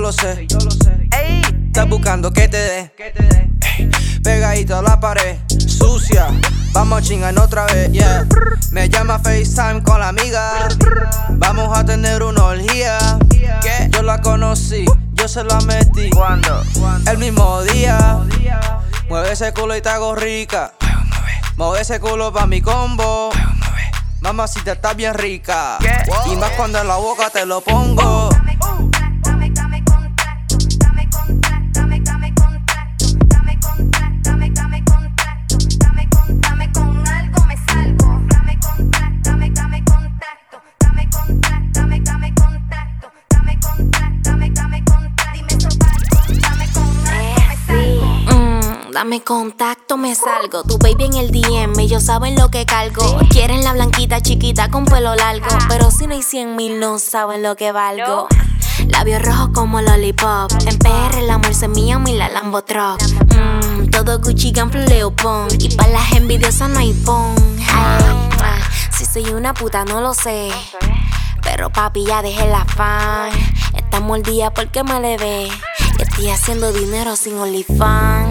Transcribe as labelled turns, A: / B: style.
A: lo sé. Ey, estás buscando que te dé. Ey, pegadito a la pared, sucia. Vamos a chingar otra vez, yeah. Me llama FaceTime con la amiga. Vamos a tener una orgía. ¿Qué? Yo la conocí, yo se la metí.
B: ¿Cuándo?
A: El mismo día. Mueve ese culo y te hago rica. Mueve ese culo pa' mi combo. Mamacita, estás bien rica.
B: ¿Qué?
A: Y más cuando en la boca te lo pongo.
C: Dame contacto, me salgo. Tu baby en el DM, ellos saben lo que cargo. Quieren la blanquita chiquita con pelo largo, pero si no hay 100,000 no saben lo que valgo. Labios rojos como lollipop. En PR el amor se mío y la Lambo Truck. Todo Gucci, Ganflo, Leopold. Y pa' las envidiosas no hay pon. Si soy una puta no lo sé, pero papi ya dejé la fan. Estamos al día porque me le ve. Estoy haciendo dinero sin OnlyFans.